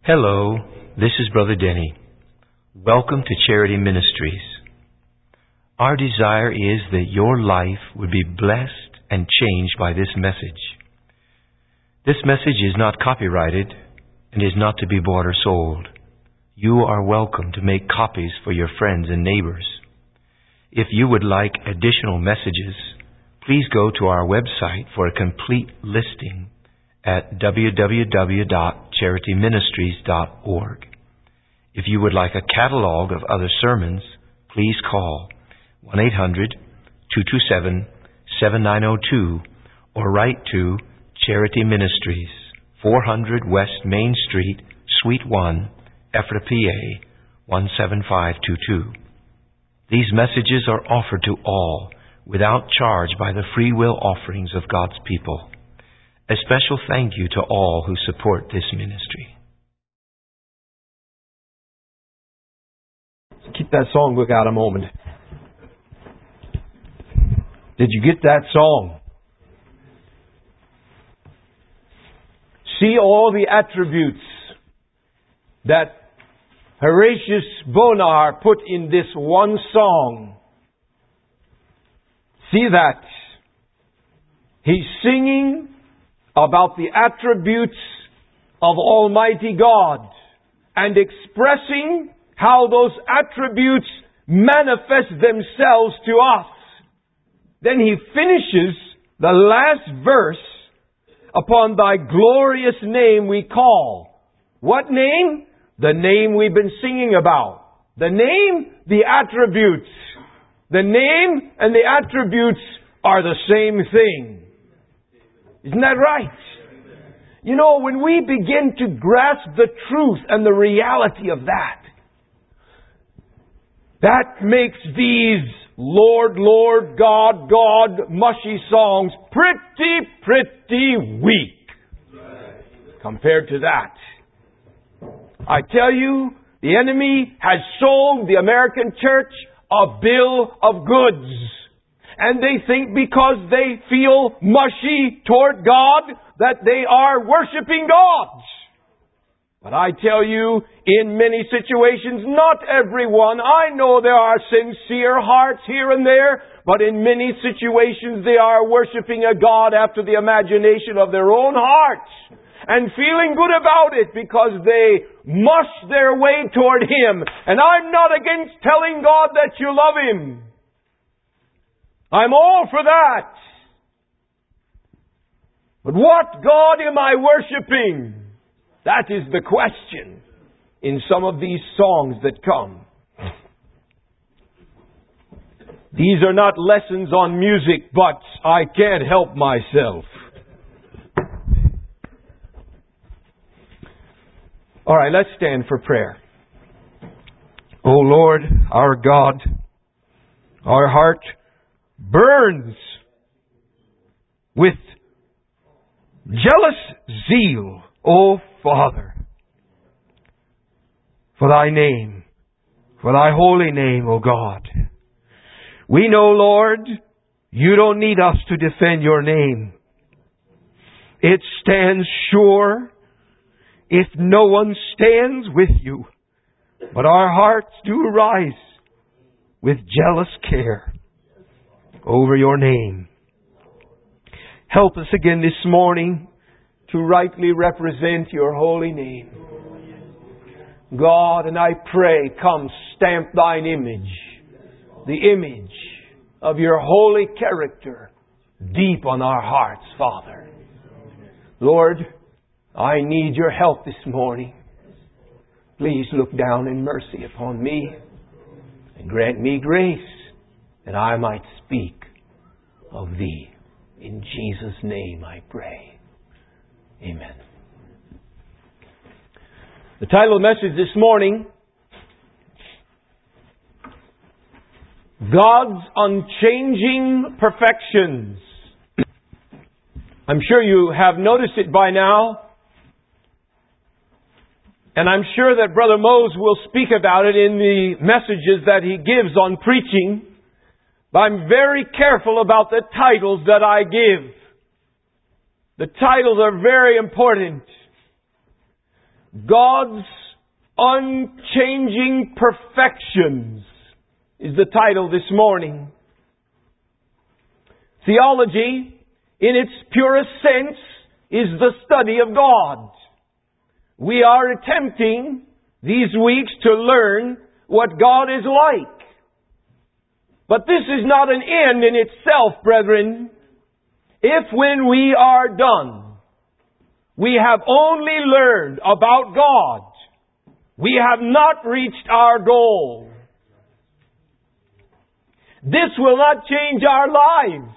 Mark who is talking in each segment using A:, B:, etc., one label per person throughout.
A: Hello, this is Brother Denny. Welcome to Charity Ministries. Our desire is that your life would be blessed and changed by this message. This message is not copyrighted and is not to be bought or sold. You are welcome to make copies for your friends and neighbors. If you would like additional messages, please go to our website for a complete listing at www.charityministries.org. If you would like a catalog of other sermons, please call 1-800-227-7902 or write to Charity Ministries, 400 West Main Street, Suite 1, Ephrata, PA 17522. These messages are offered to all without charge by the free will offerings of God's people. A special thank you to all who support this ministry.
B: Keep that songbook out a moment. Did you get that song? See all the attributes that Horatius Bonar put in this one song. See that. He's singing about the attributes of Almighty God and expressing how those attributes manifest themselves to us. Then he finishes the last verse, upon thy glorious name we call. What name? The name we've been singing about. The name, the attributes. The name and the attributes are the same thing. Isn't that right? You know, when we begin to grasp the truth and the reality of that makes these Lord, Lord, God, God mushy songs pretty weak compared to that. I tell you, the enemy has sold the American church a bill of goods. And they think because they feel mushy toward God that they are worshiping God. But I tell you, in many situations, not everyone, I know there are sincere hearts here and there, but in many situations they are worshiping a God after the imagination of their own hearts and feeling good about it because they mush their way toward Him. And I'm not against telling God that you love Him. I'm all for that. But what God am I worshiping? That is the question in some of these songs that come. These are not lessons on music, but I can't help myself. All right, let's stand for prayer. O Lord, our God, our heart burns with jealous zeal, O Father, for Thy name, for Thy holy name, O God. We know, Lord, You don't need us to defend Your name. It stands sure if no one stands with You. But our hearts do rise with jealous care over Your name. Help us again this morning to rightly represent Your holy name. God, and I pray, come stamp Thine image, the image of Your holy character, deep on our hearts, Father. Lord, I need Your help this morning. Please look down in mercy upon me and grant me grace that I might speak of Thee. In Jesus' name I pray. Amen. The title of the message this morning, God's Unchanging Perfections. I'm sure you have noticed it by now. And I'm sure that Brother Mose will speak about it in the messages that he gives on preaching. But I'm very careful about the titles that I give. The titles are very important. God's Unchanging Perfections is the title this morning. Theology, in its purest sense, is the study of God. We are attempting these weeks to learn what God is like. But this is not an end in itself, brethren. If when we are done, we have only learned about God, we have not reached our goal. This will not change our lives.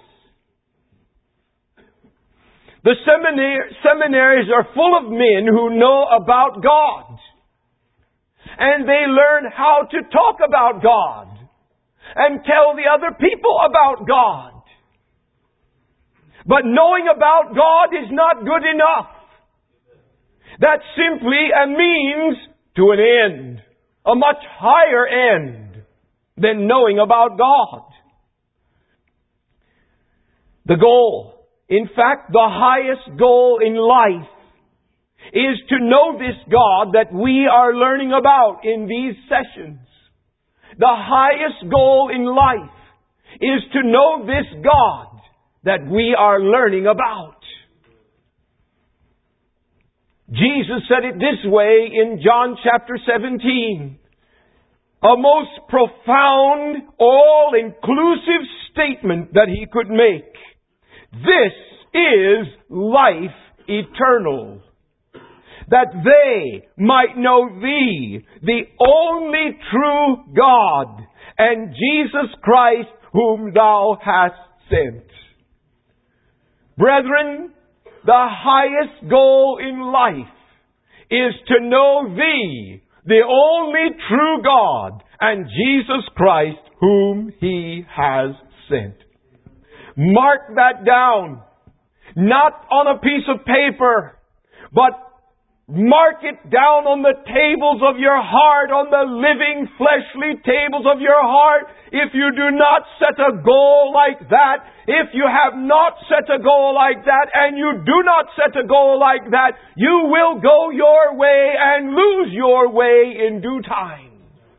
B: The seminaries are full of men who know about God. And they learn how to talk about God and tell the other people about God. But knowing about God is not good enough. That's simply a means to an end, a much higher end than knowing about God. The goal, in fact, the highest goal in life, is to know this God that we are learning about in these sessions. The highest goal in life is to know this God that we are learning about. Jesus said it this way in John chapter 17. A most profound, all-inclusive statement that He could make. This is life eternal. That they might know Thee, the only true God, and Jesus Christ whom Thou hast sent. Brethren, the highest goal in life is to know Thee, the only true God, and Jesus Christ whom He has sent. Mark that down. Not on a piece of paper, but mark it down on the tables of your heart, on the living, fleshly tables of your heart. If you do not set a goal like that, if you have not set a goal like that, and you do not set a goal like that, you will go your way and lose your way in due time.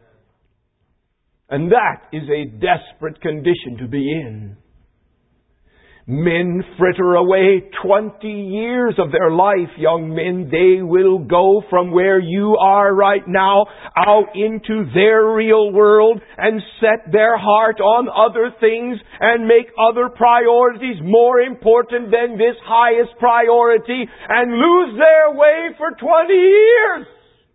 B: And that is a desperate condition to be in. Men fritter away 20 years of their life, young men. They will go from where you are right now out into their real world and set their heart on other things and make other priorities more important than this highest priority and lose their way for 20 years.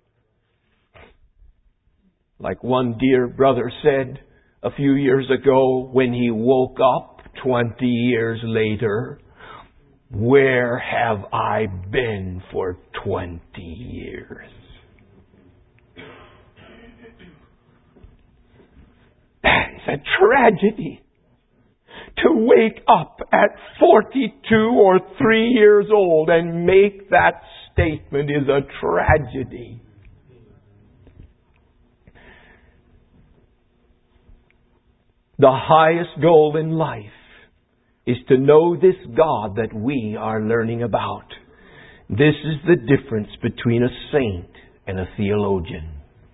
B: Like one dear brother said a few years ago when he woke up 20 years later, where have I been for 20 years? That is a tragedy. To wake up at 42 or 3 years old and make that statement is a tragedy. The highest goal in life is to know this God that we are learning about. This is the difference between a saint and a theologian.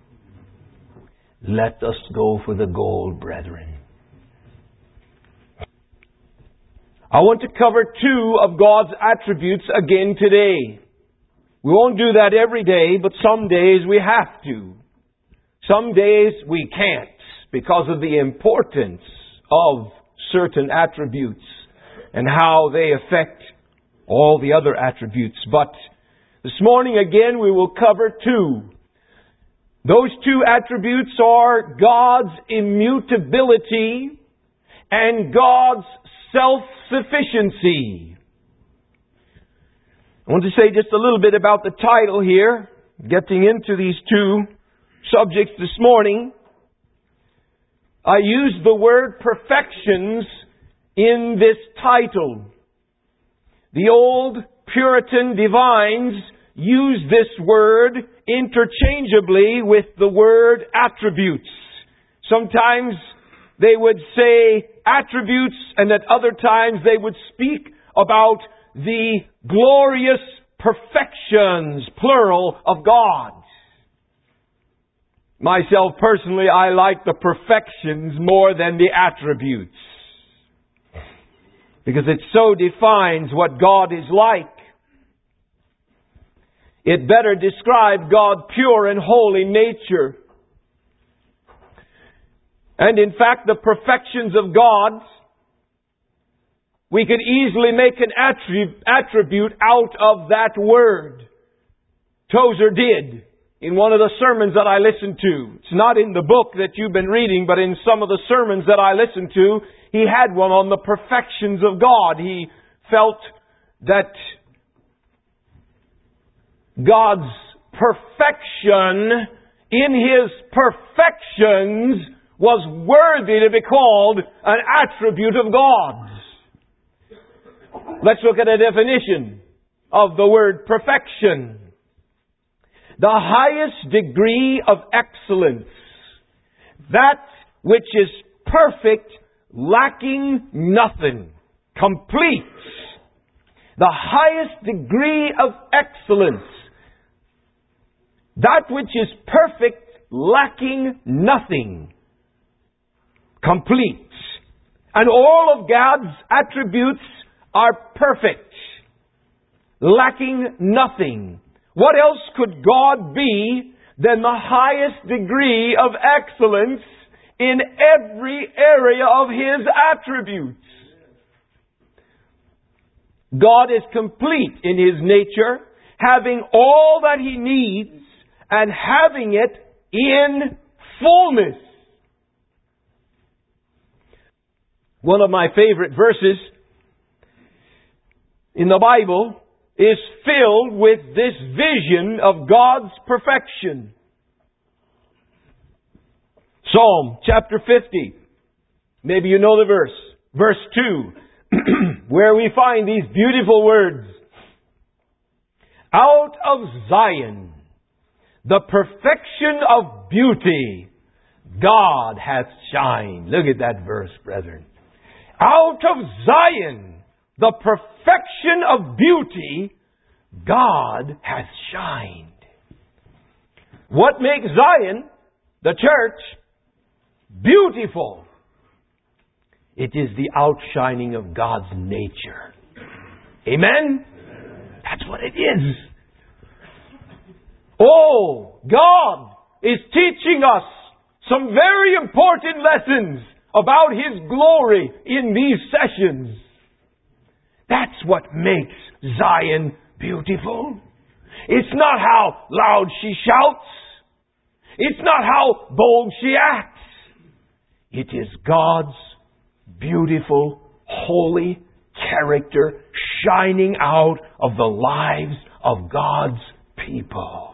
B: Let us go for the goal, brethren. I want to cover 2 of God's attributes again today. We won't do that every day, but some days we have to. Some days we can't because of the importance of certain attributes and how they affect all the other attributes. But this morning again we will cover 2. Those 2 attributes are God's immutability and God's self-sufficiency. I want to say just a little bit about the title here, getting into these 2 subjects this morning. I used the word perfections in this title. The old Puritan divines used this word interchangeably with the word attributes. Sometimes they would say attributes, and at other times they would speak about the glorious perfections, plural, of God. Myself personally, I like the perfections more than the attributes, because it so defines what God is like. It better describes God's pure and holy nature. And in fact, the perfections of God, we could easily make an attribute out of that word. Tozer did in one of the sermons that I listened to. It's not in the book that you've been reading, but in some of the sermons that I listened to, he had one on the perfections of God. He felt that God's perfection in His perfections was worthy to be called an attribute of God. Let's look at a definition of the word perfection. The highest degree of excellence, that which is perfect, lacking nothing, complete. The highest degree of excellence, that which is perfect, lacking nothing, complete. And all of God's attributes are perfect, lacking nothing. What else could God be than the highest degree of excellence in every area of His attributes? God is complete in His nature, having all that He needs and having it in fullness. One of my favorite verses in the Bible is filled with this vision of God's perfection. Psalm chapter 50. Maybe you know the verse. Verse 2. Where we find these beautiful words. Out of Zion, the perfection of beauty, God hath shined. Look at that verse, brethren. Out of Zion, the perfection of beauty, God hath shined. What makes Zion, the church, beautiful? It is the outshining of God's nature. Amen? That's what it is. Oh, God is teaching us some very important lessons about His glory in these sessions. That's what makes Zion beautiful. It's not how loud she shouts. It's not how bold she acts. It is God's beautiful, holy character shining out of the lives of God's people.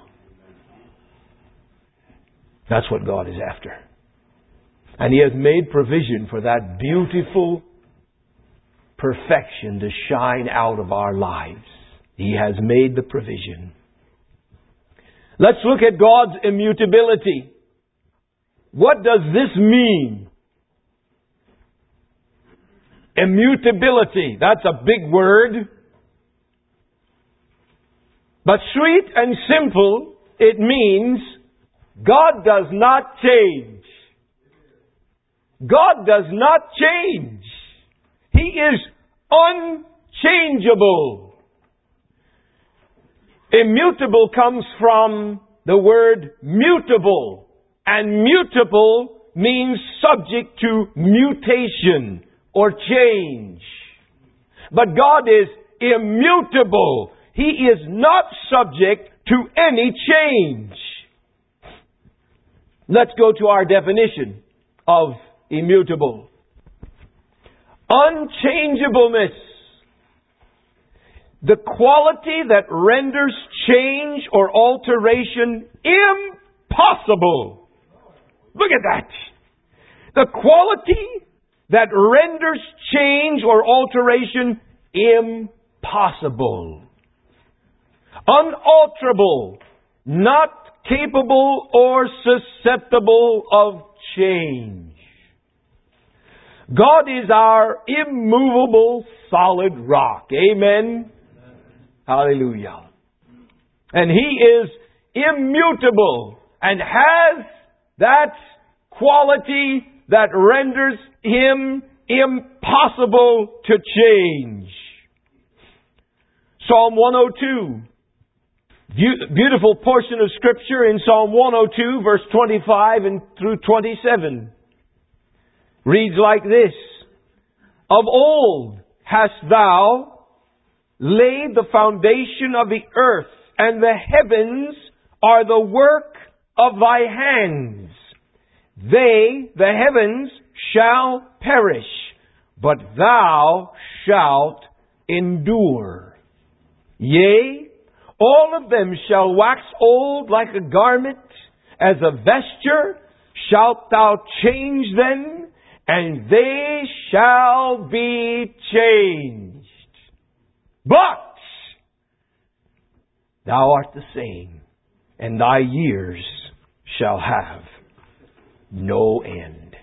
B: That's what God is after. And He has made provision for that beautiful perfection to shine out of our lives. He has made the provision. Let's look at God's immutability. What does this mean? Immutability. That's a big word. But sweet and simple, it means God does not change. God does not change. He is unchangeable. Immutable comes from the word mutable. And mutable means subject to mutation or change. But God is immutable. He is not subject to any change. Let's go to our definition of immutable. Unchangeableness. The quality that renders change or alteration impossible. Look at that. The quality that renders change or alteration impossible. Unalterable. Not capable or susceptible of change. God is our immovable solid rock. Amen. Hallelujah. And He is immutable and has that quality that renders Him impossible to change. Psalm 102. Beautiful portion of Scripture in Psalm 102, verse 25 and through 27. Reads like this. Of old hast thou laid the foundation of the earth, and the heavens are the work of thy hands. They, the heavens, shall perish, but thou shalt endure. Yea, all of them shall wax old like a garment, as a vesture shalt thou change them, and they shall be changed. But thou art the same, and thy years shall have no end.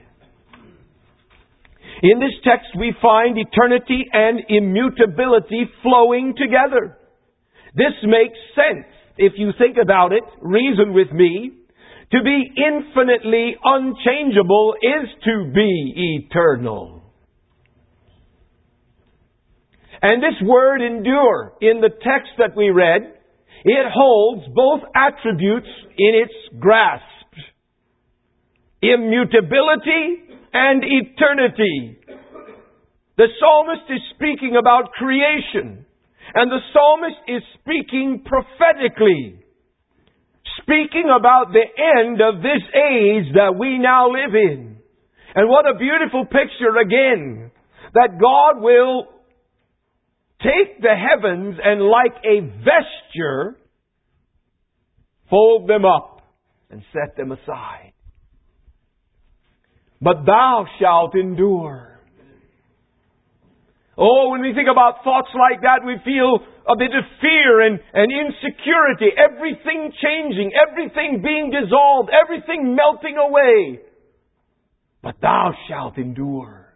B: In this text we find eternity and immutability flowing together. This makes sense if you think about it, reason with me. To be infinitely unchangeable is to be eternal. And this word endure in the text that we read, it holds both attributes in its grasp. Immutability and eternity. The psalmist is speaking about creation. And the psalmist is speaking prophetically. Speaking about the end of this age that we now live in. And what a beautiful picture again. That God will take the heavens and like a vesture, fold them up and set them aside. But thou shalt endure. Oh, when we think about thoughts like that, we feel a bit of fear and insecurity. Everything changing, everything being dissolved, everything melting away. But thou shalt endure.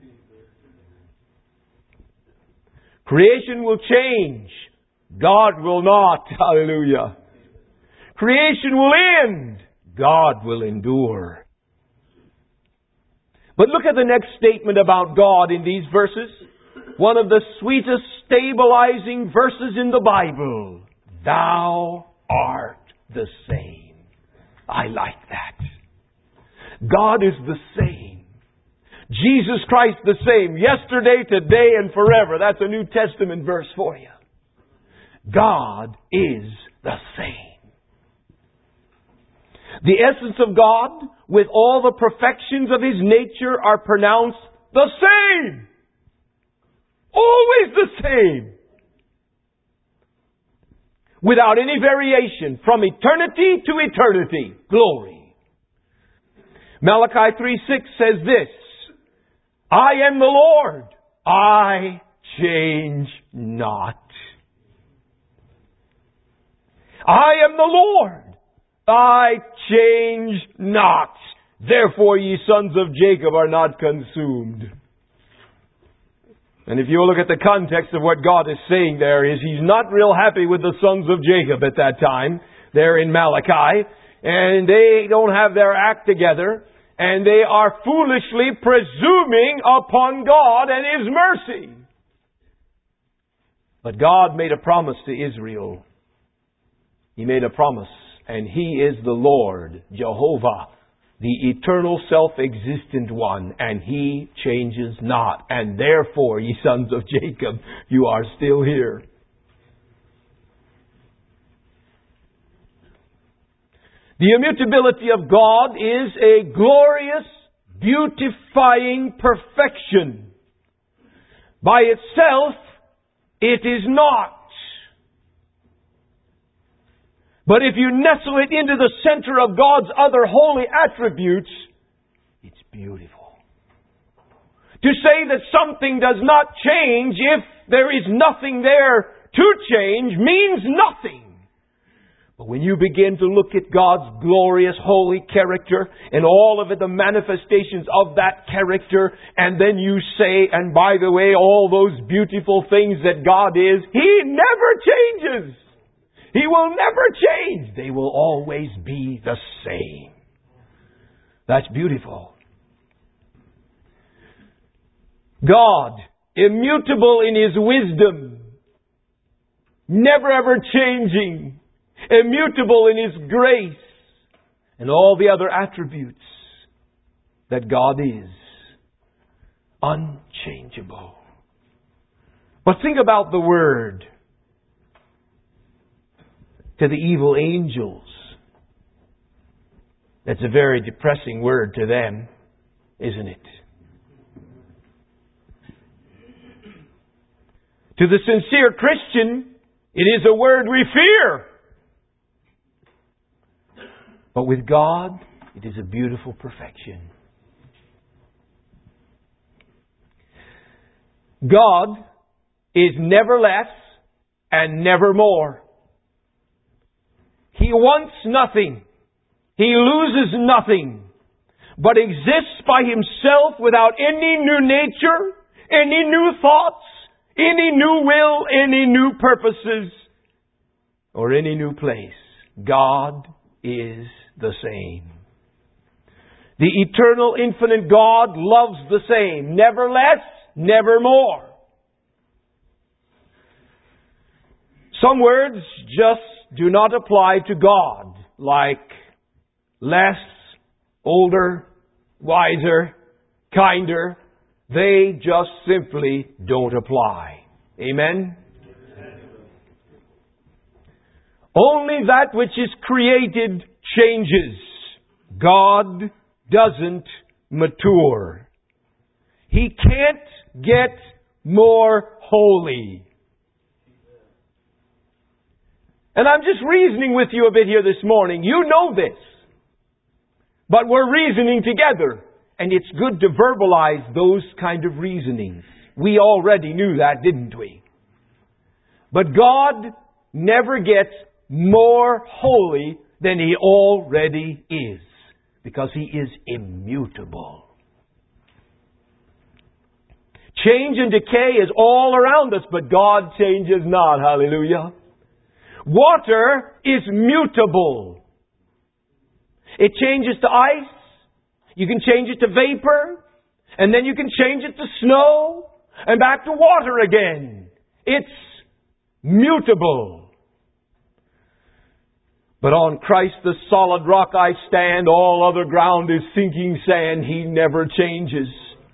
B: Creation will change. God will not. Hallelujah. Creation will end. God will endure. But look at the next statement about God in these verses. One of the sweetest stabilizing verses in the Bible. Thou art the same. I like that. God is the same. Jesus Christ the same. Yesterday, today, and forever. That's a New Testament verse for you. God is the same. The essence of God, with all the perfections of His nature, are pronounced the same. Always the same. Without any variation. From eternity to eternity. Glory. Malachi 3:6 says this. I am the Lord. I change not. I am the Lord. I change not. Therefore ye sons of Jacob are not consumed. And if you look at the context of what God is saying there is He's not real happy with the sons of Jacob at that time. They're in Malachi. And they don't have their act together. And they are foolishly presuming upon God and His mercy. But God made a promise to Israel. He made a promise. And He is the Lord, Jehovah, the eternal self-existent one, and He changes not. And therefore, ye sons of Jacob, you are still here. The immutability of God is a glorious, beautifying perfection. By itself, it is not. But if you nestle it into the center of God's other holy attributes, it's beautiful. To say that something does not change if there is nothing there to change means nothing. But when you begin to look at God's glorious holy character and all of it, the manifestations of that character, and then you say, and by the way, all those beautiful things that God is, He never changes. He will never change. They will always be the same. That's beautiful. God, immutable in His wisdom, never ever changing, immutable in His grace, and all the other attributes that God is. Unchangeable. But think about the word to the evil angels. That's a very depressing word to them, isn't it? To the sincere Christian, it is a word we fear. But with God, it is a beautiful perfection. God is never less and never more. He wants nothing. He loses nothing, but exists by Himself without any new nature, any new thoughts, any new will, any new purposes, or any new place. God is the same. The eternal, infinite God loves the same. Never less, never more. Some words just do not apply to God, like less, older, wiser, kinder. They just simply don't apply. Amen? Only that which is created changes. God doesn't mature. He can't get more holy. And I'm just reasoning with you a bit here this morning. You know this. But we're reasoning together. And it's good to verbalize those kind of reasonings. We already knew that, didn't we? But God never gets more holy than He already is. Because He is immutable. Change and decay is all around us, but God changes not. Hallelujah. Water is mutable. It changes to ice. You can change it to vapor. And then you can change it to snow. And back to water again. It's mutable. But on Christ the solid rock I stand. All other ground is sinking sand. He never changes.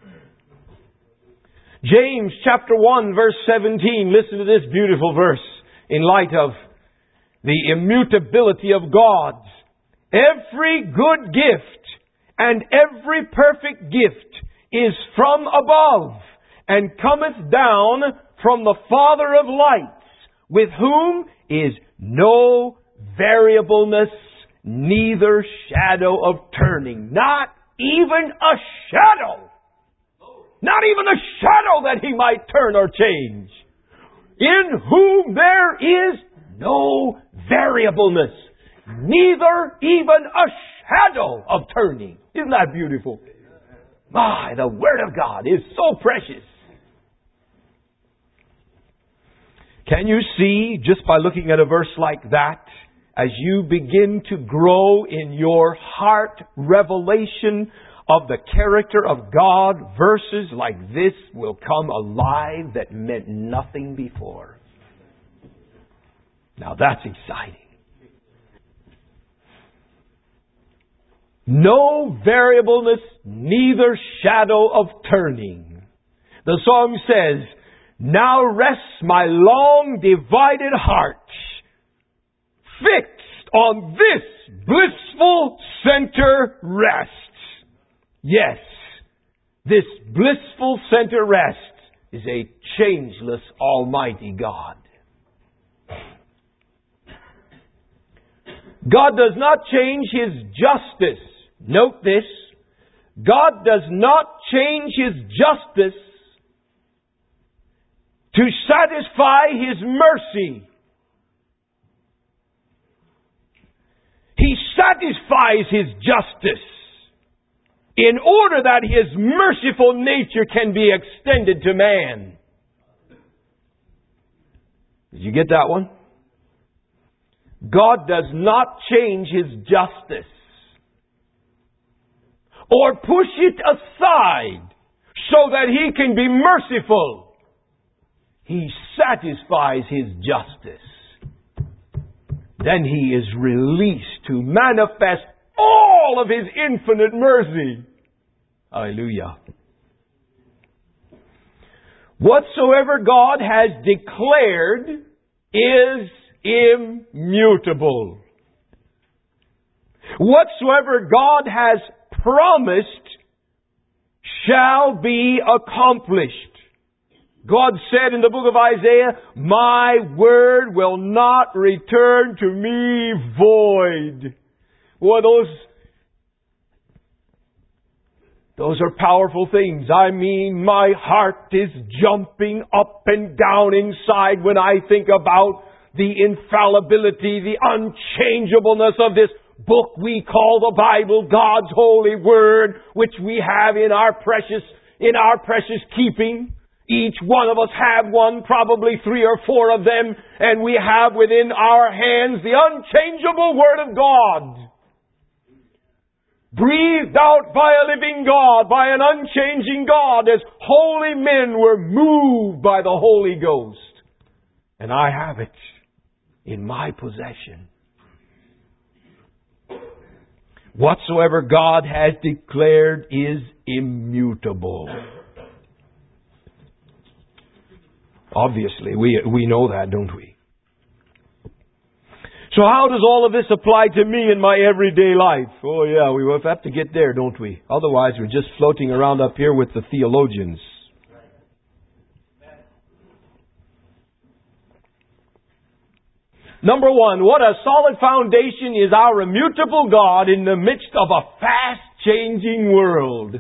B: James chapter 1 verse 17. Listen to this beautiful verse in light of the immutability of God. Every good gift and every perfect gift is from above and cometh down from the Father of lights, with whom is no variableness, neither shadow of turning. Not even a shadow. Not even a shadow that He might turn or change. In whom there is no variableness, neither even a shadow of turning. Isn't that beautiful? My, the Word of God is so precious. Can you see, just by looking at a verse like that, as you begin to grow in your heart revelation of the character of God, verses like this will come alive that meant nothing before. Now that's exciting. No variableness, neither shadow of turning. The song says, now rests my long divided heart, fixed on this blissful center rest. Yes, this blissful center rest is a changeless Almighty God. God does not change His justice. Note this. God does not change His justice to satisfy His mercy. He satisfies His justice in order that His merciful nature can be extended to man. Did you get that one? God does not change His justice or push it aside so that He can be merciful. He satisfies His justice. Then He is released to manifest all of His infinite mercy. Hallelujah. Whatsoever God has declared is immutable. Whatsoever God has promised shall be accomplished. God said in the book of Isaiah, "My word will not return to me void." Boy, those are powerful things. I mean, my heart is jumping up and down inside when I think about the infallibility, the unchangeableness of this book we call the Bible, God's holy word, which we have in our precious keeping. Each one of us have one, probably 3 or 4 of them, and we have within our hands the unchangeable word of God. Breathed out by a living God, by an unchanging God, as holy men were moved by the Holy Ghost. And I have it in my possession. Whatsoever God has declared is immutable. Obviously, we know that, don't we? So how does all of this apply to me in my everyday life? Oh yeah, we will have to get there, don't we? Otherwise, we're just floating around up here with the theologians. Number 1, what a solid foundation is our immutable God in the midst of a fast-changing world.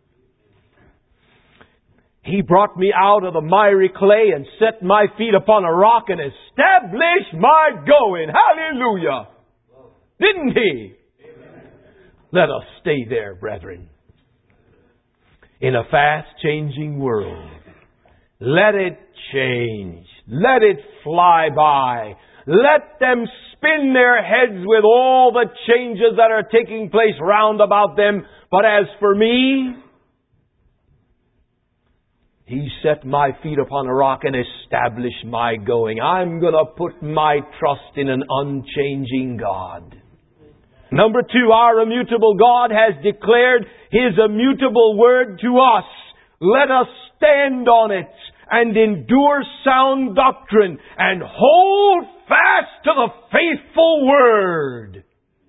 B: He brought me out of the miry clay and set my feet upon a rock and established my going. Hallelujah! Didn't He? Amen. Let us stay there, brethren. In a fast-changing world. Let it change. Let it fly by. Let them spin their heads with all the changes that are taking place round about them. But as for me, He set my feet upon a rock and established my going. I'm going to put my trust in an unchanging God. Number 2, our immutable God has declared His immutable word to us. Let us stand on it and endure sound doctrine and hold fast to the faithful word.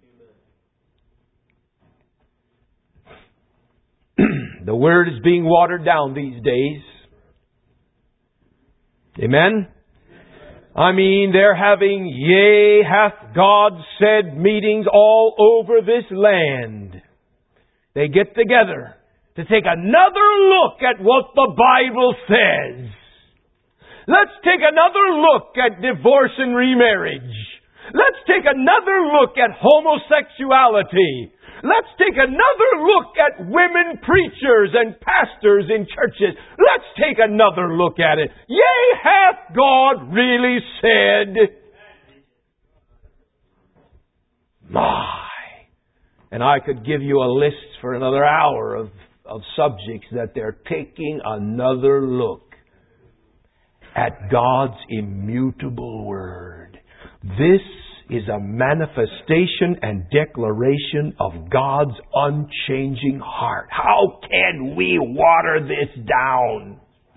B: The word is being watered down these days. Amen? I mean, they're having yea, hath God said meetings all over this land. They get together to take another look at what the Bible says. Let's take another look at divorce and remarriage. Let's take another look at homosexuality. Let's take another look at women preachers and pastors in churches. Let's take another look at it. Yea, hath God really said? My. And I could give you a list for another hour of subjects that they're taking another look at God's immutable word. This is a manifestation and declaration of God's unchanging heart. How can we water this down?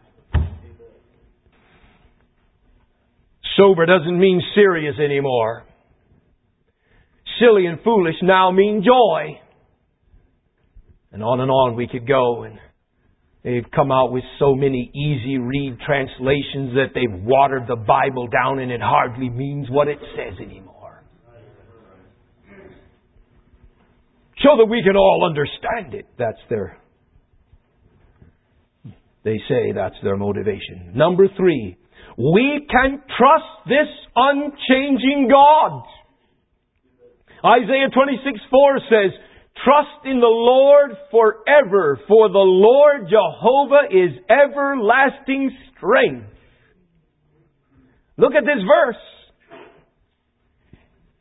B: Sober doesn't mean serious anymore. Silly and foolish now mean joy. And on we could go. And they've come out with so many easy read translations that they've watered the Bible down and it hardly means what it says anymore. So that we can all understand it. They say that's their motivation. Number 3, we can trust this unchanging God. Isaiah 26:4 says, trust in the Lord forever, for the Lord Jehovah is everlasting strength. Look at this verse.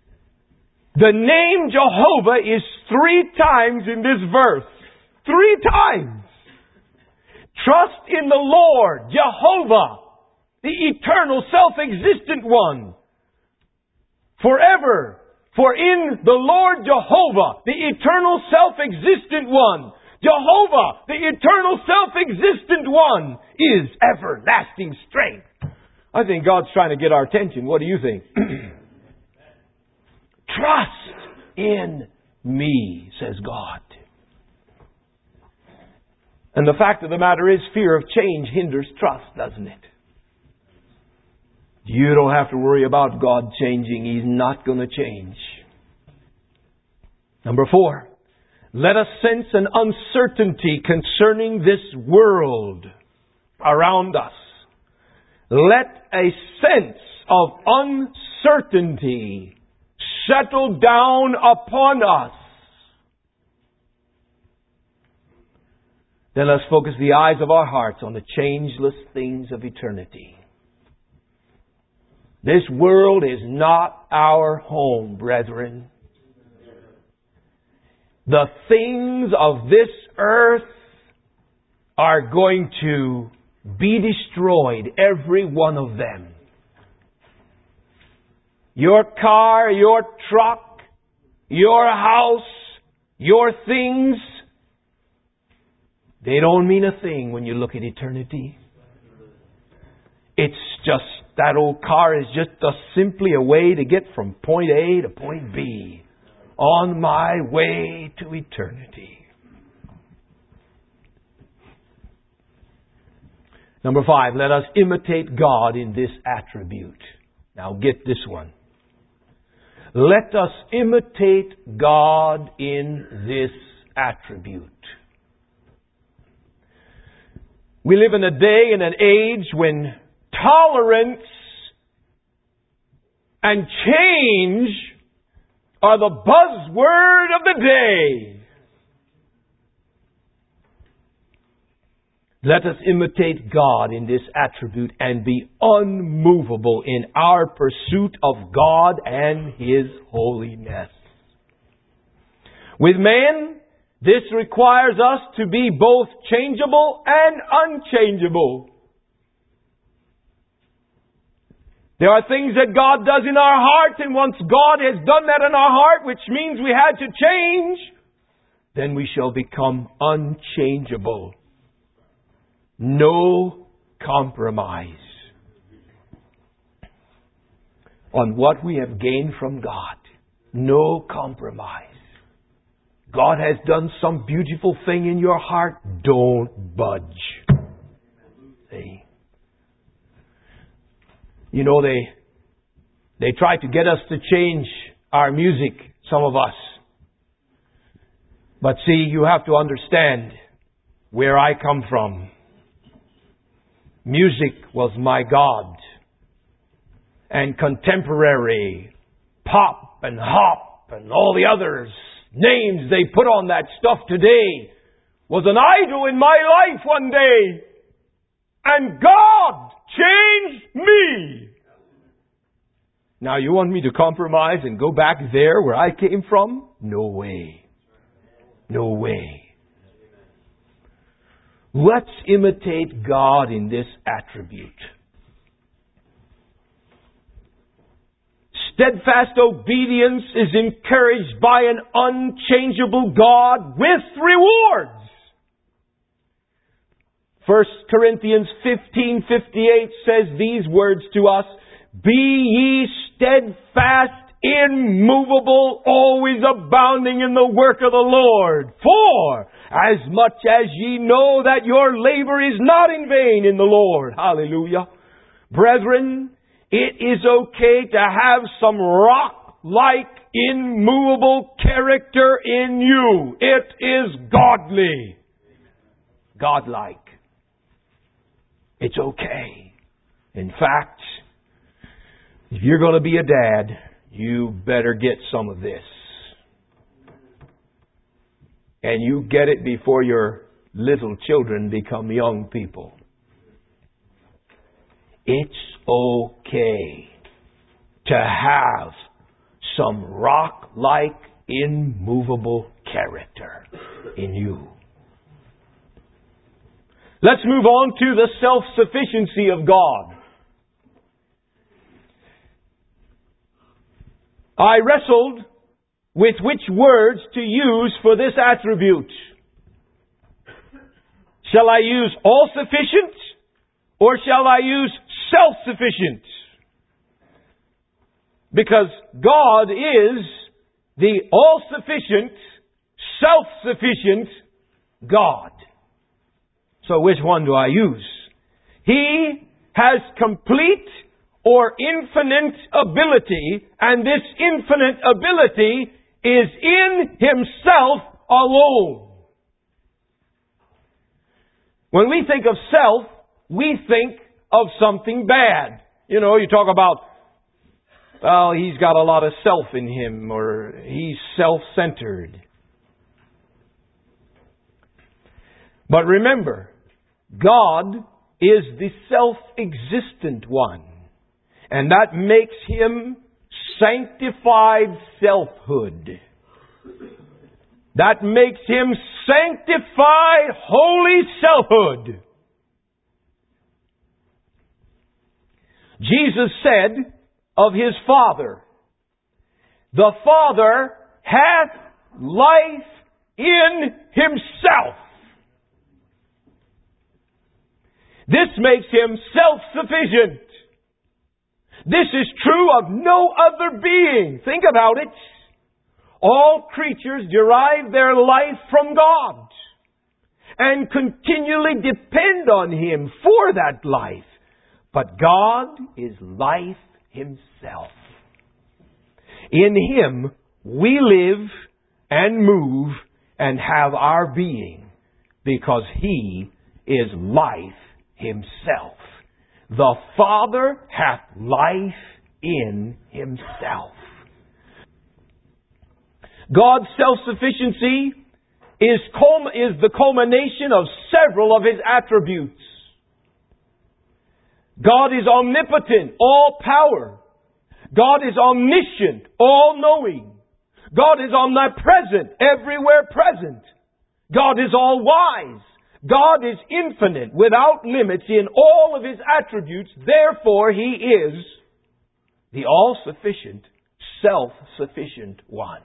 B: The name Jehovah is 3 times in this verse. 3 times. Trust in the Lord, Jehovah, the eternal, self-existent one, forever. For in the Lord Jehovah, the eternal, self-existent one, Jehovah, the eternal, self-existent one, is everlasting strength. I think God's trying to get our attention. What do you think? Trust in me, says God. And the fact of the matter is, fear of change hinders trust, doesn't it? You don't have to worry about God changing. He's not going to change. Number 4, let us sense an uncertainty concerning this world around us. Let a sense of uncertainty settle down upon us. Then let's focus the eyes of our hearts on the changeless things of eternity. This world is not our home, brethren. The things of this earth are going to be destroyed, every one of them. Your car, your truck, your house, your things, they don't mean a thing when you look at eternity. It's just, that old car is just simply a way to get from point A to point B on my way to eternity. Number 5, let us imitate God in this attribute. Now get this one. Let us imitate God in this attribute. We live in a day and an age when tolerance and change are the buzzword of the day. Let us imitate God in this attribute and be unmovable in our pursuit of God and His holiness. With man, this requires us to be both changeable and unchangeable. There are things that God does in our heart, and once God has done that in our heart, which means we had to change, then we shall become unchangeable. No compromise on what we have gained from God. No compromise. God has done some beautiful thing in your heart. Don't budge. See? You know, they try to get us to change our music, some of us. But see, you have to understand where I come from. Music was my God. And contemporary pop and hop and all the others, names they put on that stuff today, was an idol in my life one day. And God changed me. Now you want me to compromise and go back there where I came from? No way. No way. Let's imitate God in this attribute. Steadfast obedience is encouraged by an unchangeable God with rewards. 1 Corinthians 15:58 says these words to us, "Be ye steadfast, immovable, always abounding in the work of the Lord. For as much as ye know that your labor is not in vain in the Lord." Hallelujah. Brethren, it is okay to have some rock-like, immovable character in you. It is godly. Godlike. It's okay. In fact, if you're going to be a dad, you better get some of this. And you get it before your little children become young people. It's okay to have some rock-like, immovable character in you. Let's move on to the self-sufficiency of God. I wrestled with which words to use for this attribute. Shall I use all-sufficient or shall I use self-sufficient? Because God is the all-sufficient, self-sufficient God. So which one do I use? He has complete or infinite ability, and this infinite ability is in Himself alone. When we think of self, we think of something bad. You know, you talk about, well, he's got a lot of self in him, or he's self-centered. But remember, God is the self-existent one. And that makes Him sanctified selfhood. That makes Him sanctified holy selfhood. Jesus said of His Father, the Father hath life in Himself. This makes Him self-sufficient. This is true of no other being. Think about it. All creatures derive their life from God and continually depend on Him for that life. But God is life Himself. In Him we live and move and have our being because He is life Himself. The Father hath life in Himself. God's self-sufficiency is the culmination of several of His attributes. God is omnipotent, all power. God is omniscient, all-knowing. God is omnipresent, everywhere present. God is all-wise. God is infinite, without limits in all of His attributes. Therefore, He is the all-sufficient, self-sufficient one.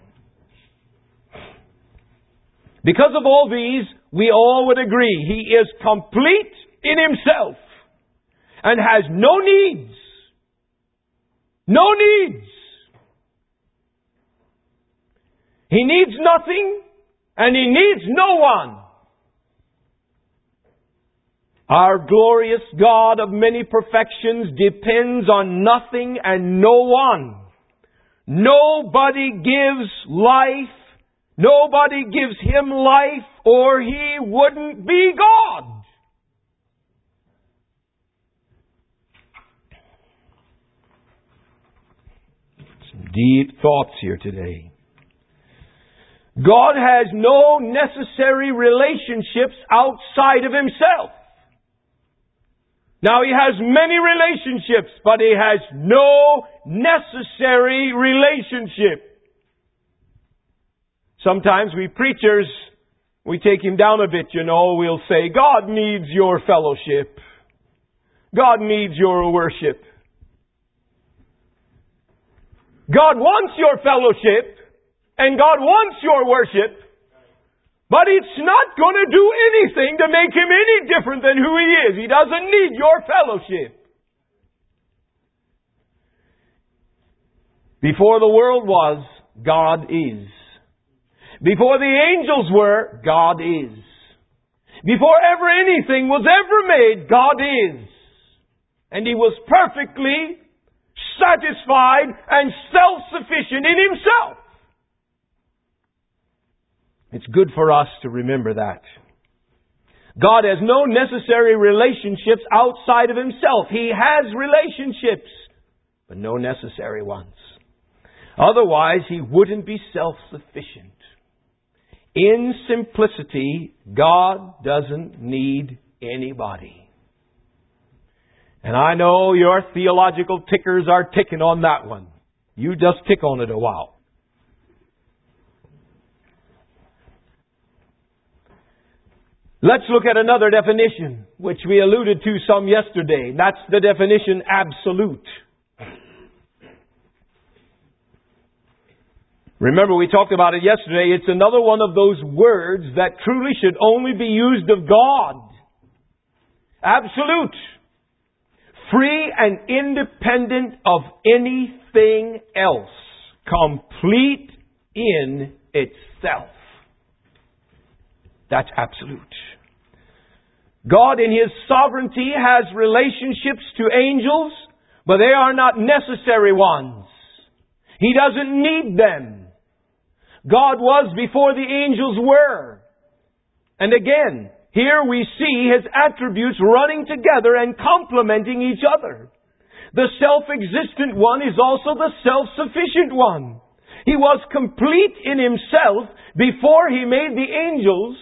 B: Because of all these, we all would agree He is complete in Himself and has no needs. No needs. He needs nothing and He needs no one. Our glorious God of many perfections depends on nothing and no one. Nobody gives life. Nobody gives Him life or He wouldn't be God. Some deep thoughts here today. God has no necessary relationships outside of Himself. Now, He has many relationships, but He has no necessary relationship. Sometimes we preachers, we take Him down a bit, you know. We'll say, God needs your fellowship. God needs your worship. God wants your fellowship, and God wants your worship, but it's not going to do anything to make Him any different than who He is. He doesn't need your fellowship. Before the world was, God is. Before the angels were, God is. Before ever anything was ever made, God is. And He was perfectly satisfied and self-sufficient in Himself. It's good for us to remember that. God has no necessary relationships outside of Himself. He has relationships, but no necessary ones. Otherwise, He wouldn't be self-sufficient. In simplicity, God doesn't need anybody. And I know your theological tickers are ticking on that one. You just tick on it a while. Let's look at another definition, which we alluded to some yesterday. That's the definition absolute. Remember, we talked about it yesterday. It's another one of those words that truly should only be used of God. Absolute. Free and independent of anything else. Complete in itself. That's absolute. God in His sovereignty has relationships to angels, but they are not necessary ones. He doesn't need them. God was before the angels were. And again, here we see His attributes running together and complementing each other. The self-existent one is also the self-sufficient one. He was complete in Himself before He made the angels.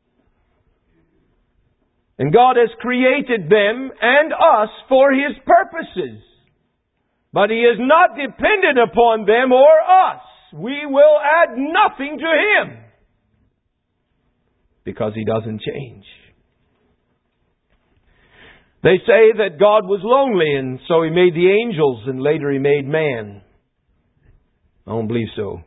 B: And God has created them and us for His purposes. But He is not dependent upon them or us. We will add nothing to Him. Because He doesn't change. They say that God was lonely and so He made the angels and later He made man. I don't believe so.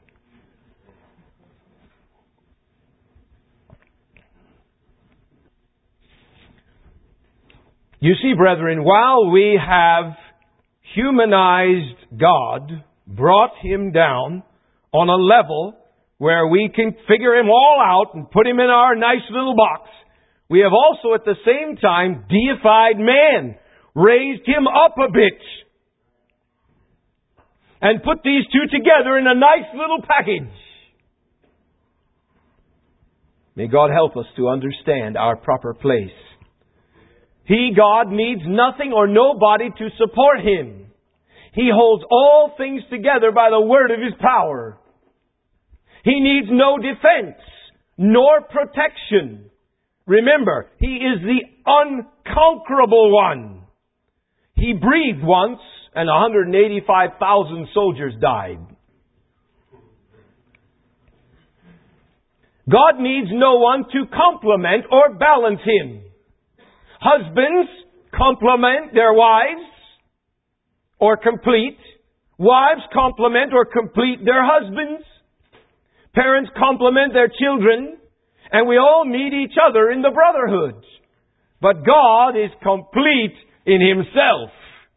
B: You see, brethren, while we have humanized God, brought Him down on a level where we can figure Him all out and put Him in our nice little box, we have also at the same time deified man, raised Him up a bit, and put these two together in a nice little package. May God help us to understand our proper place. He, God, needs nothing or nobody to support Him. He holds all things together by the word of His power. He needs no defense, nor protection. Remember, He is the unconquerable one. He breathed once, and 185,000 soldiers died. God needs no one to complement or balance Him. Husbands complement their wives or complete. Wives complement or complete their husbands. Parents complement their children. And we all need each other in the brotherhood. But God is complete in Himself.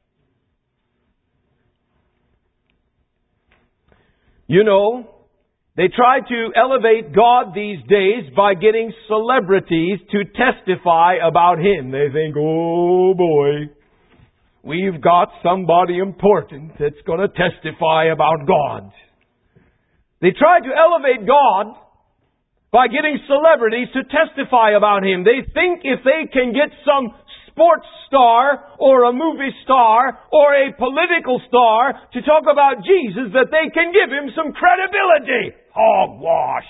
B: You know, they try to elevate God these days by getting celebrities to testify about Him. They think, oh boy, we've got somebody important that's going to testify about God. They try to elevate God by getting celebrities to testify about Him. They think if they can get some sports star or a movie star or a political star to talk about Jesus, that they can give Him some credibility. Hogwash.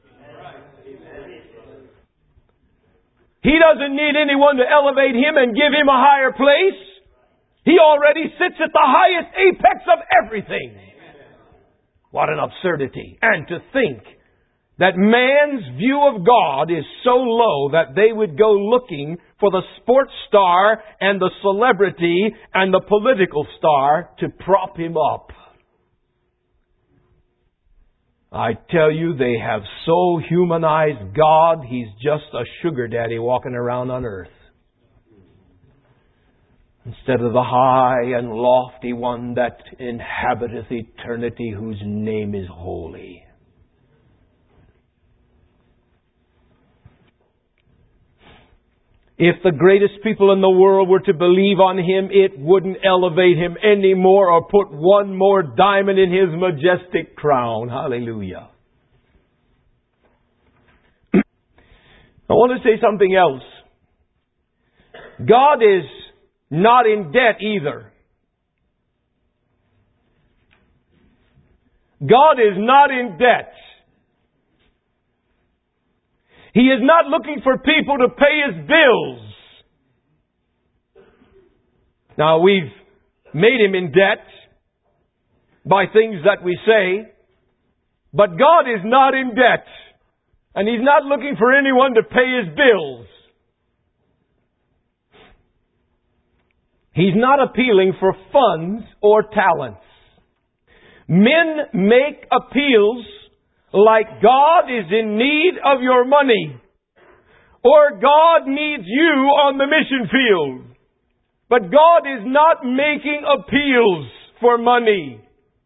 B: He doesn't need anyone to elevate Him and give Him a higher place. He already sits at the highest apex of everything. What an absurdity. And to think that man's view of God is so low that they would go looking for the sports star and the celebrity and the political star to prop Him up. I tell you, they have so humanized God, He's just a sugar daddy walking around on earth. Instead of the high and lofty one that inhabiteth eternity, whose name is holy. If the greatest people in the world were to believe on Him, it wouldn't elevate Him any more or put one more diamond in His majestic crown. Hallelujah. I want to say something else. God is not in debt either. God is not in debt. He is not looking for people to pay His bills. Now, we've made Him in debt. by things that we say. But God is not in debt. And He's not looking for anyone to pay His bills. He's not appealing for funds or talents. Men make appeals like God is in need of your money, or God needs you on the mission field. But God is not making appeals for money.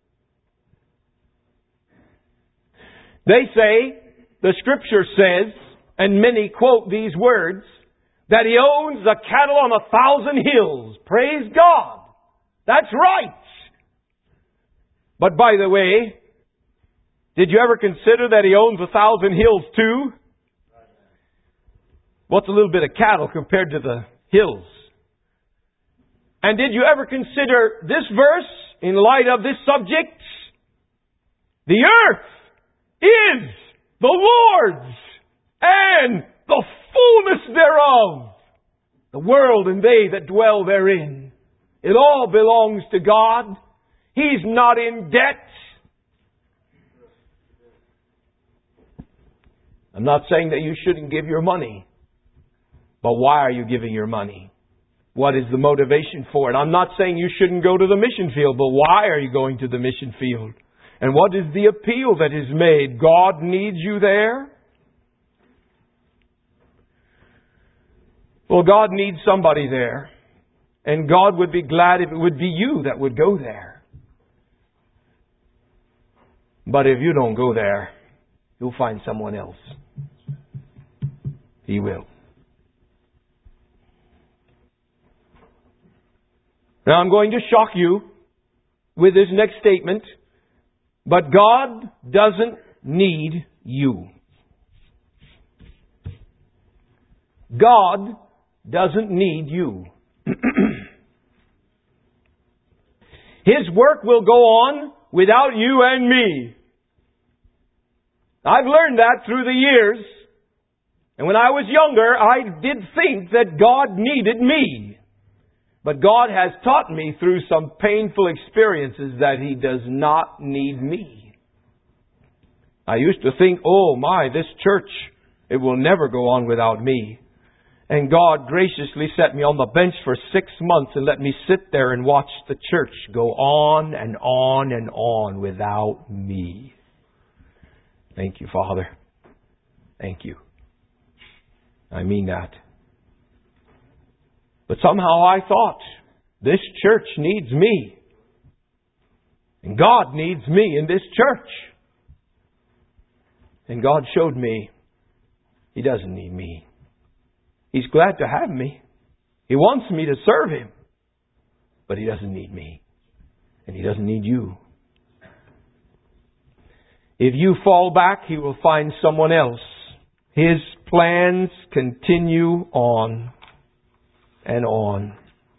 B: They say, the Scripture says, and many quote these words, that He owns the cattle on 1,000 hills. Praise God! That's right! But by the way, did you ever consider that He owns 1,000 hills too? What's a little bit of cattle compared to the hills? And did you ever consider this verse in light of this subject? The earth is the Lord's and the fullness thereof, the world and they that dwell therein. It all belongs to God. He's not in debt. I'm not saying that you shouldn't give your money. But why are you giving your money? What is the motivation for it? I'm not saying you shouldn't go to the mission field, but why are you going to the mission field? And what is the appeal that is made? God needs you there? Well, God needs somebody there. And God would be glad if it would be you that would go there. But if you don't go there, He'll find someone else. He will. Now I'm going to shock you with this next statement. But God doesn't need you. God doesn't need you. His work will go on without you and me. I've learned that through the years. And when I was younger, I did think that God needed me. But God has taught me through some painful experiences that He does not need me. I used to think, oh my, this church, it will never go on without me. And God graciously set me on the bench for 6 months and let me sit there and watch the church go on and on and on without me. Thank you, Father. Thank you. I mean that. But somehow I thought, this church needs me. And God needs me in this church. And God showed me, He doesn't need me. He's glad to have me. He wants me to serve Him. But He doesn't need me. And He doesn't need you. If you fall back, He will find someone else. His plans continue on and on.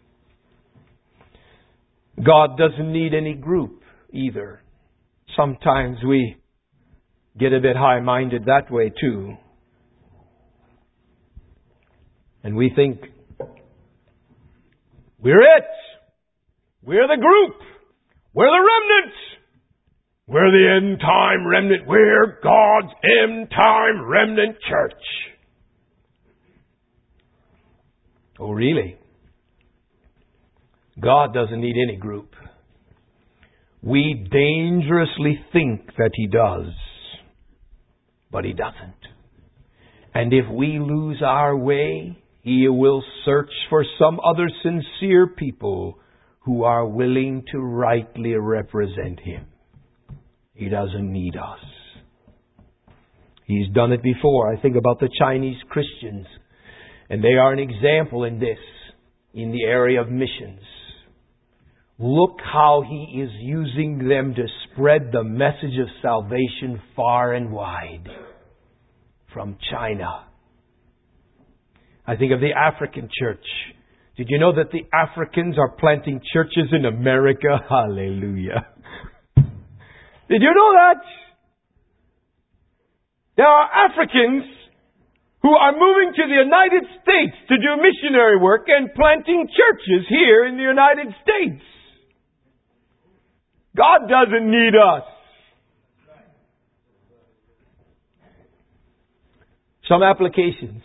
B: God doesn't need any group either. Sometimes we get a bit high-minded that way too. And we think, we're it. We're the group. We're the remnant. We're the end-time remnant. We're God's end-time remnant church. Oh, really? God doesn't need any group. We dangerously think that He does. But He doesn't. And if we lose our way, He will search for some other sincere people who are willing to rightly represent Him. He doesn't need us. He's done it before. I think about the Chinese Christians. And they are an example in this, in the area of missions. Look how He is using them to spread the message of salvation far and wide. From China. I think of the African church. Did you know that the Africans are planting churches in America? Hallelujah. Did you know that? There are Africans who are moving to the United States to do missionary work and planting churches here in the United States. God doesn't need us. Some applications.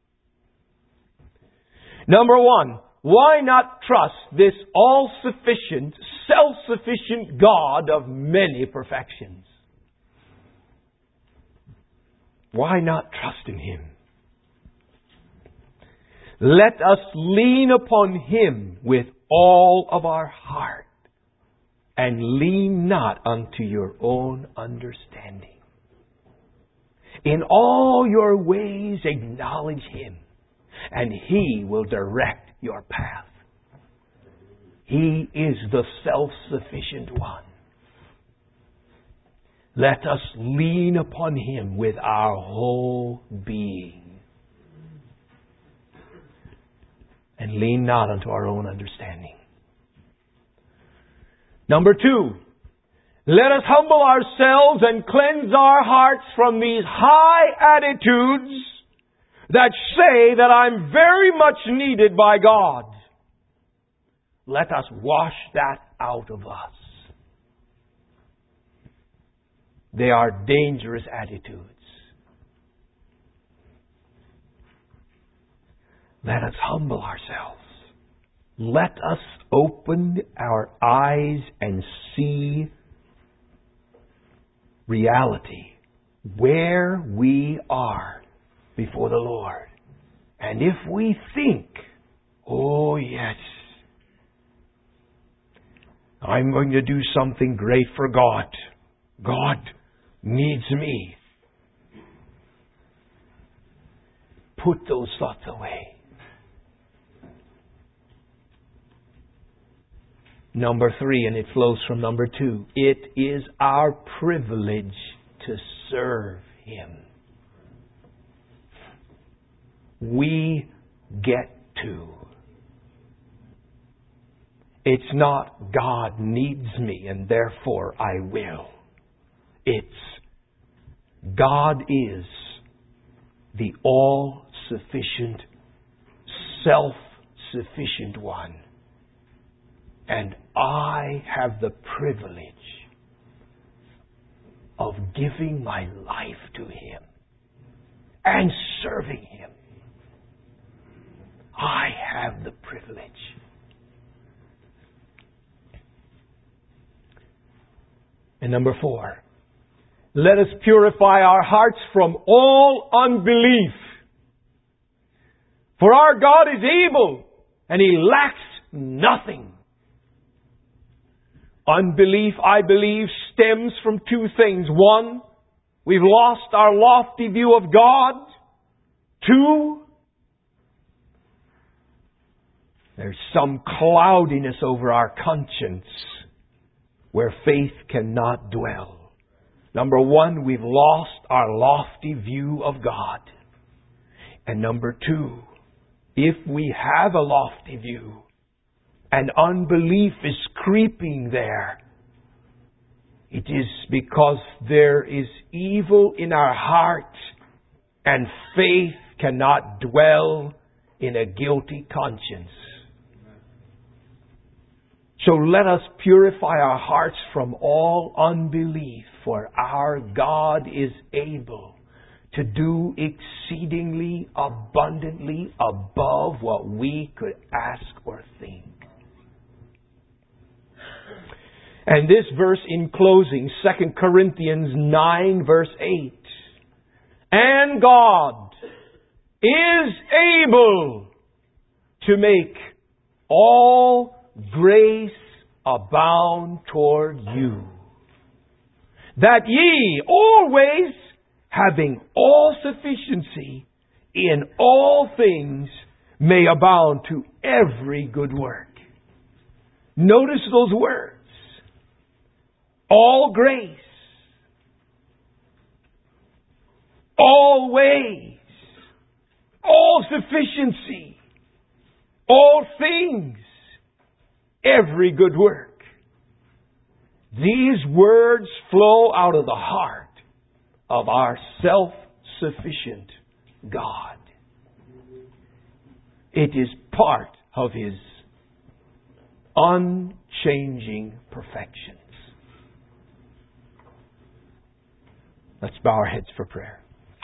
B: Number one, why not trust this all-sufficient, self-sufficient God of many perfections? Why not trust in Him? Let us lean upon Him with all of our heart, and lean not unto your own understanding. In all your ways acknowledge Him, and He will direct your path. He is the self-sufficient one. Let us lean upon Him with our whole being. And lean not unto our own understanding. Number two, let us humble ourselves and cleanse our hearts from these high attitudes that say that I'm very much needed by God. Let us wash that out of us. They are dangerous attitudes. Let us humble ourselves. Let us open our eyes and see reality, where we are before the Lord. And if we think, oh yes, I'm going to do something great for God. God needs me. Put those thoughts away. Number three, and it flows from number two. It is our privilege to serve Him. We get to. It's not God needs me and therefore I will. It's God is the all-sufficient, self-sufficient one. And I have the privilege of giving my life to Him and serving Him. I have the privilege. And number four, let us purify our hearts from all unbelief. For our God is able, and He lacks nothing. Unbelief, I believe, stems from two things. One, we've lost our lofty view of God. Two, there's some cloudiness over our conscience where faith cannot dwell. Number one, we've lost our lofty view of God. And number two, if we have a lofty view, and unbelief is creeping there, it is because there is evil in our heart and faith cannot dwell in a guilty conscience. So let us purify our hearts from all unbelief, for our God is able to do exceedingly abundantly above what we could ask or think. And this verse in closing, 2 Corinthians 9 verse 8. And God is able to make all grace abound toward you, that ye always, having all sufficiency in all things, may abound to every good work. Notice those words. All grace, always, all sufficiency, all things, every good work. These words flow out of the heart of our self-sufficient God. It is part of His unchanging perfections. Let's bow our heads for prayer.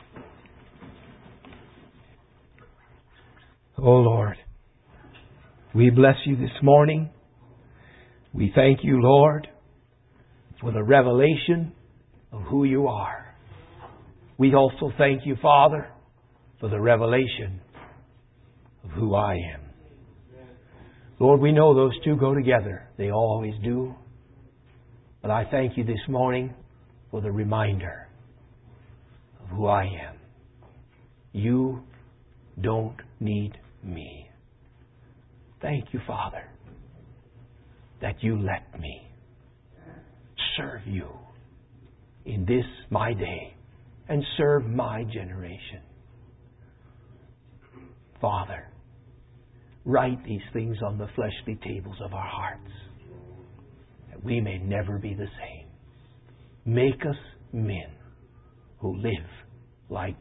B: Oh Lord, we bless You this morning. We thank You, Lord, for the revelation of who You are. We also thank You, Father, for the revelation of who I am. Lord, we know those two go together. They always do. But I thank You this morning for the reminder of who I am. You don't need me. Thank You, Father, that You let me serve You in this my day and serve my generation. Father, write these things on the fleshly tables of our hearts, that we may never be the same. Make us men who live like